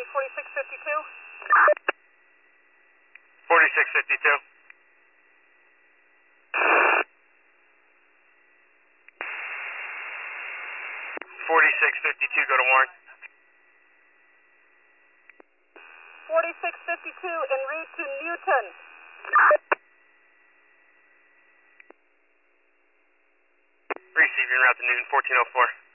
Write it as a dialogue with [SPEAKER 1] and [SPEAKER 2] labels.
[SPEAKER 1] runway 4652.
[SPEAKER 2] 4652. 4652, go to Warren.
[SPEAKER 1] 4652 en route to Newton.
[SPEAKER 2] Receiving route to Newton, 1404.